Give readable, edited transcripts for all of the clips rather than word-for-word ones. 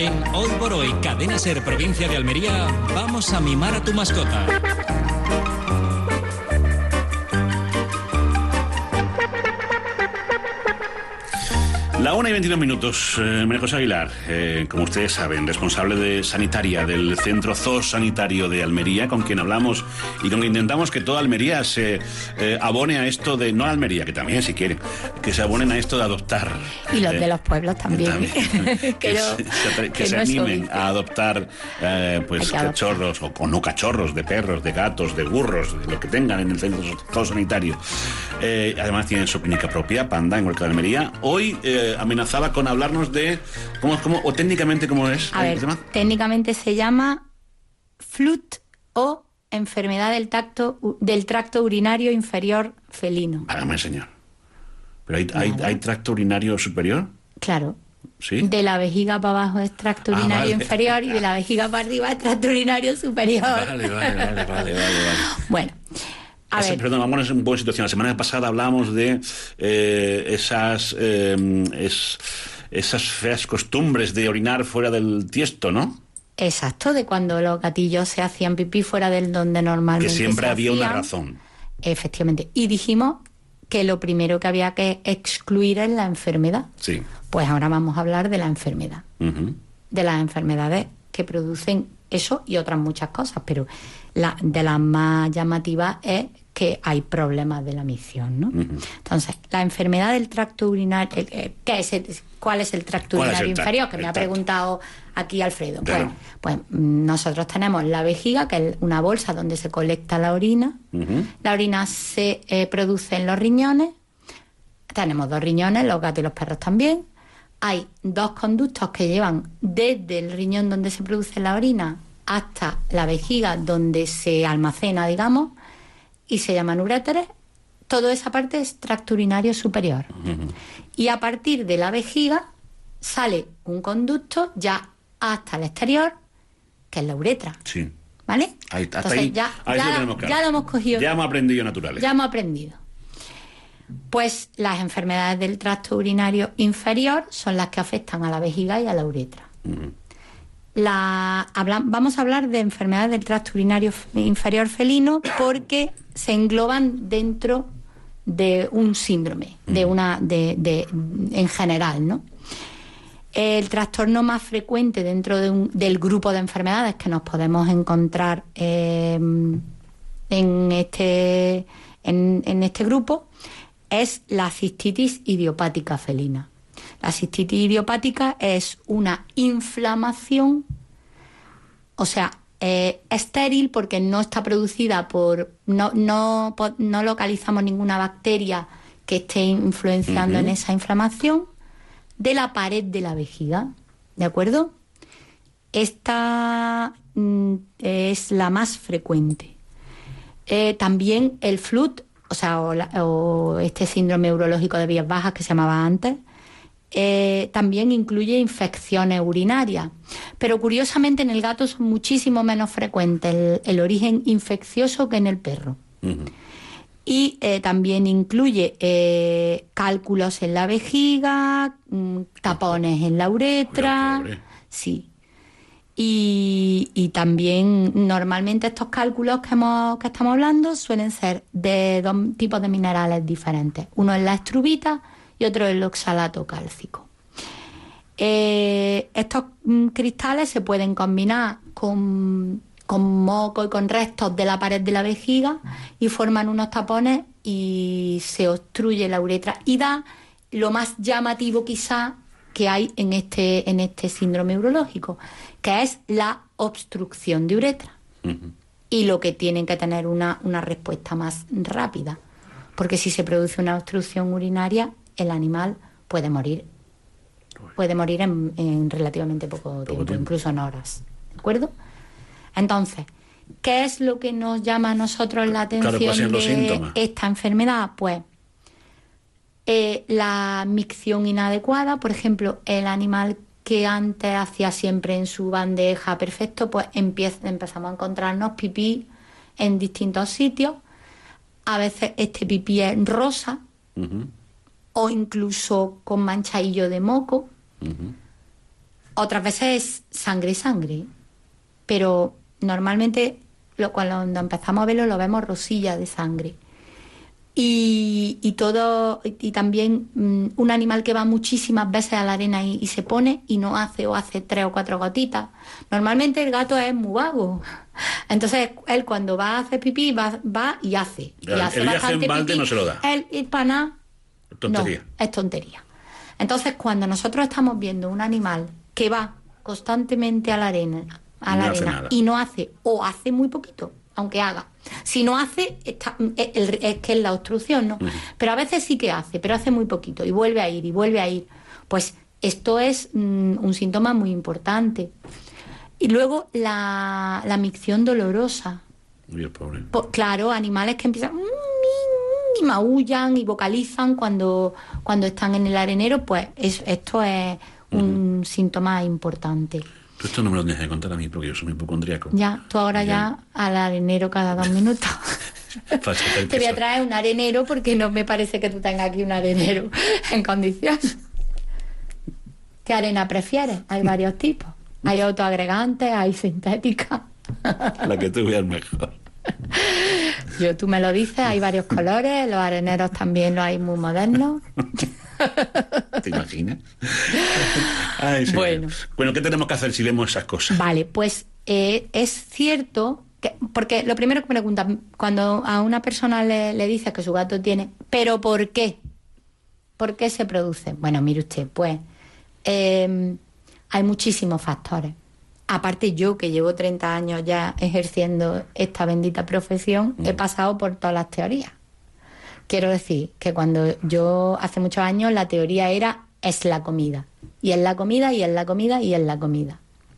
En Hoy por Hoy, Cadena Ser, provincia de Almería, vamos a mimar a tu mascota. La 1:22, María José Aguilar, como ustedes saben, responsable de sanitaria del Centro Zoosanitario de Almería, con quien hablamos y con quien intentamos que toda Almería se abone a esto de, no a Almería, que también si quieren, que se abonen a esto de adoptar. Y los de los pueblos también. que se animen a adoptar pues cachorros o no cachorros, de perros, de gatos, de burros, de lo que tengan en el Centro Zoosanitario. Además tienen su clínica propia, Panda, en Huerca de Almería. Hoy amenazaba con hablarnos de cómo o técnicamente cómo es. A ver, técnicamente se llama FLUT o enfermedad del tracto urinario inferior felino. Hágame, señor. ¿Pero hay tracto urinario superior? Claro. ¿Sí? De la vejiga para abajo es tracto urinario inferior y de la vejiga para arriba es tracto urinario superior. Vale. Bueno. Perdón, vamos en buena situación. La semana pasada hablábamos de esas feas costumbres de orinar fuera del tiesto, ¿no? Exacto, de cuando los gatillos se hacían pipí fuera del donde normalmente que siempre se había hacían. Una razón. Efectivamente. Y dijimos que lo primero que había que excluir es la enfermedad. Sí. Pues ahora vamos a hablar de la enfermedad. Uh-huh. De las enfermedades que producen eso y otras muchas cosas, pero de las más llamativas es que hay problemas de la micción, ¿no? Uh-huh. Entonces, la enfermedad del tracto urinario, ¿cuál es el tracto urinario inferior? Que me ha preguntado aquí Alfredo. Claro. Pues nosotros tenemos la vejiga, que es una bolsa donde se colecta la orina. Uh-huh. La orina se produce en los riñones. Tenemos 2 riñones, los gatos y los perros también. Hay 2 conductos que llevan desde el riñón donde se produce la orina hasta la vejiga donde se almacena, digamos, y se llaman uréteres. Toda esa parte es tracto urinario superior. Uh-huh. Y a partir de la vejiga sale un conducto ya hasta el exterior, que es la uretra. Sí. ¿Vale? Entonces, ya lo hemos cogido. Ya hemos aprendido naturales. Ya hemos aprendido. Pues las enfermedades del tracto urinario inferior son las que afectan a la vejiga y a la uretra. Uh-huh. Vamos a hablar de enfermedades del tracto urinario inferior felino porque se engloban dentro de un síndrome, en general, ¿no? El trastorno más frecuente dentro del grupo de enfermedades que nos podemos encontrar en este grupo es la cistitis idiopática felina. La cistitis idiopática es una inflamación, o sea, estéril porque no está producida no localizamos ninguna bacteria que esté influenciando en esa inflamación de la pared de la vejiga, ¿de acuerdo? Esta es la más frecuente. También el FLUT, o este síndrome urológico de vías bajas que se llamaba antes, también incluye infecciones urinarias, pero curiosamente en el gato son muchísimo menos frecuentes el origen infeccioso que en el perro. Uh-huh. Y también incluye cálculos en la vejiga, tapones en la uretra. Sí. Y también normalmente estos cálculos que estamos hablando suelen ser de 2 tipos de minerales diferentes. Uno es la estrubita y otro es el oxalato cálcico. Estos cristales se pueden combinar con moco y con restos de la pared de la vejiga y forman unos tapones y se obstruye la uretra y da lo más llamativo quizá que hay en este síndrome urológico, que es la obstrucción de uretra. Uh-huh. Y lo que tienen que tener una respuesta más rápida, porque si se produce una obstrucción urinaria, el animal puede morir. Puede morir en relativamente poco tiempo, incluso en horas. ¿De acuerdo? Entonces, ¿qué es lo que nos llama a nosotros la atención de esta enfermedad? Pues la micción inadecuada, por ejemplo, el animal que antes hacía siempre en su bandeja perfecto, pues empezamos a encontrarnos pipí en distintos sitios. A veces este pipí es rosa, uh-huh, o incluso con manchadillo de moco. Uh-huh. Otras veces es sangre, pero normalmente cuando empezamos a verlo lo vemos rosilla de sangre. Y también un animal que va muchísimas veces a la arena y se pone y no hace, o hace 3 o 4 gotitas. Normalmente el gato es muy vago. Entonces él cuando va a hacer pipí va y hace. El viaje en balde no se lo da. El paná tontería. No, es tontería. Entonces cuando nosotros estamos viendo un animal que va constantemente a la arena y no hace, o hace muy poquito, aunque haga. Si no hace, es que es la obstrucción, ¿no? Pero a veces sí que hace, pero hace muy poquito y vuelve a ir. Pues esto es un síntoma muy importante. Y luego la micción dolorosa. Uy, el pobre. Claro, animales que empiezan y maullan y vocalizan cuando están en el arenero, pues esto es un síntoma importante. Tú esto no me lo tienes que contar a mí porque yo soy muy hipocondríaco. Ya, tú ahora ya al arenero cada 2 minutos. Te voy a traer un arenero porque no me parece que tú tengas aquí un arenero en condiciones. ¿Qué arena prefieres? Hay varios tipos. Hay autoagregantes, hay sintéticas. La que tú veas mejor. Tú me lo dices, hay varios colores, los areneros también los hay muy modernos. ¿Te imaginas? Ay, sí. Bueno, ¿qué tenemos que hacer si vemos esas cosas? Vale, pues es cierto que, porque lo primero que me preguntan cuando a una persona le dice que su gato tiene, ¿pero por qué? ¿Por qué se produce? Bueno, mire usted, pues hay muchísimos factores. Aparte yo, que llevo 30 años ya ejerciendo esta bendita profesión, he pasado por todas las teorías. Quiero decir que cuando yo, hace muchos años, la teoría era, es la comida. Y es la comida, y es la comida, y es la comida.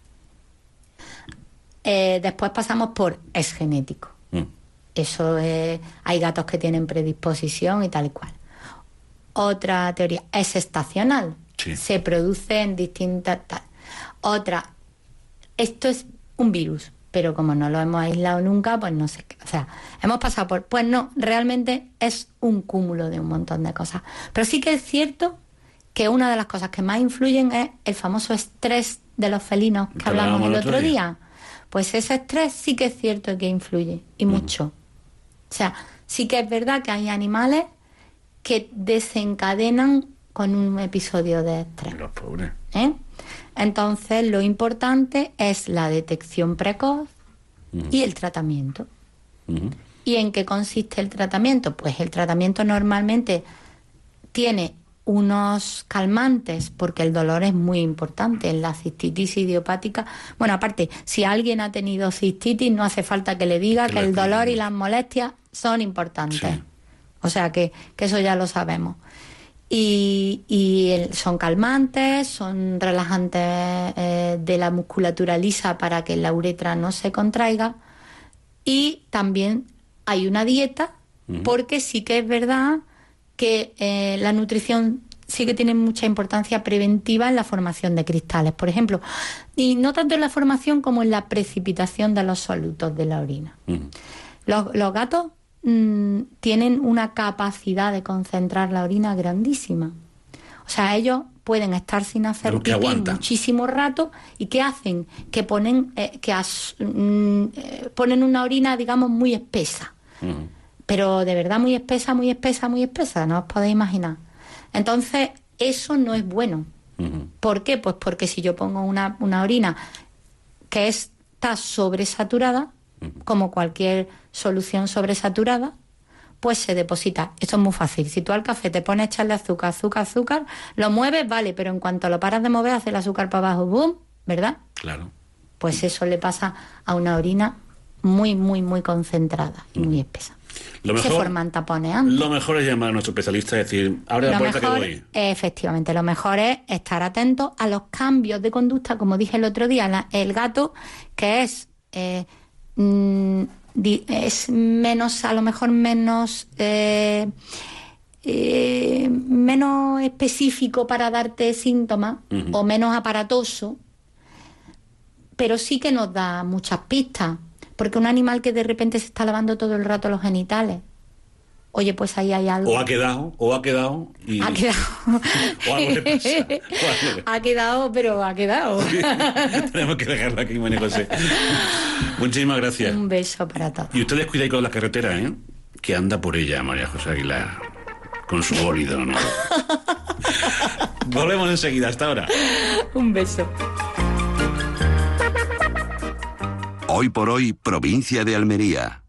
Después pasamos por, es genético. Eso es, hay gatos que tienen predisposición y tal y cual. Otra teoría, es estacional. Sí. Se produce en distintas... Otra, esto es un virus, pero como no lo hemos aislado nunca, pues no sé qué. O sea, hemos pasado por... Pues no, realmente es un cúmulo de un montón de cosas. Pero sí que es cierto que una de las cosas que más influyen es el famoso estrés de los felinos que hablamos el otro día. Pues ese estrés sí que es cierto que influye, y mucho. O sea, sí que es verdad que hay animales que desencadenan con un episodio de estrés. Los pobres. Entonces, lo importante es la detección precoz y el tratamiento. ¿Y en qué consiste el tratamiento? Pues el tratamiento normalmente tiene unos calmantes, porque el dolor es muy importante en la cistitis idiopática. Bueno, aparte, si alguien ha tenido cistitis, no hace falta que le diga que el dolor y las molestias son importantes. Sí. O sea que eso ya lo sabemos. Y son calmantes, son relajantes de la musculatura lisa para que la uretra no se contraiga. Y también hay una dieta, porque sí que es verdad que la nutrición sí que tiene mucha importancia preventiva en la formación de cristales, por ejemplo. Y no tanto en la formación como en la precipitación de los solutos de la orina. Los gatos tienen una capacidad de concentrar la orina grandísima. O sea, ellos pueden estar sin hacer pipí muchísimo rato. ¿Y qué hacen? Que ponen una orina, digamos, muy espesa. Pero de verdad muy espesa, muy espesa, muy espesa. No os podéis imaginar. Entonces, eso no es bueno. ¿Por qué? Pues porque si yo pongo una orina que está sobresaturada, como cualquier solución sobresaturada, pues se deposita. Esto es muy fácil. Si tú al café te pones a echarle azúcar, lo mueves, vale, pero en cuanto lo paras de mover, hace el azúcar para abajo, ¡boom! ¿Verdad? Claro. Pues eso le pasa a una orina muy, muy, muy concentrada y muy espesa. Se forman tapones antes. Lo mejor es llamar a nuestro especialista y decir, abre la puerta que voy. Efectivamente, lo mejor es estar atentos a los cambios de conducta, como dije el otro día, el gato, que es menos, a lo mejor menos específico para darte síntomas, o menos aparatoso, pero sí que nos da muchas pistas, porque un animal que de repente se está lavando todo el rato los genitales oye, pues ahí hay algo. O ha quedado y... Ha quedado. O algo le pasa. Ha quedado, pero ha quedado. Sí, tenemos que dejarlo aquí, María José. Muchísimas gracias. Un beso para todos. Y ustedes cuidáis con la carretera, ¿eh? Que anda por ella María José Aguilar, con su bólido, ¿no? Volvemos enseguida, hasta ahora. Un beso. Hoy por hoy, provincia de Almería.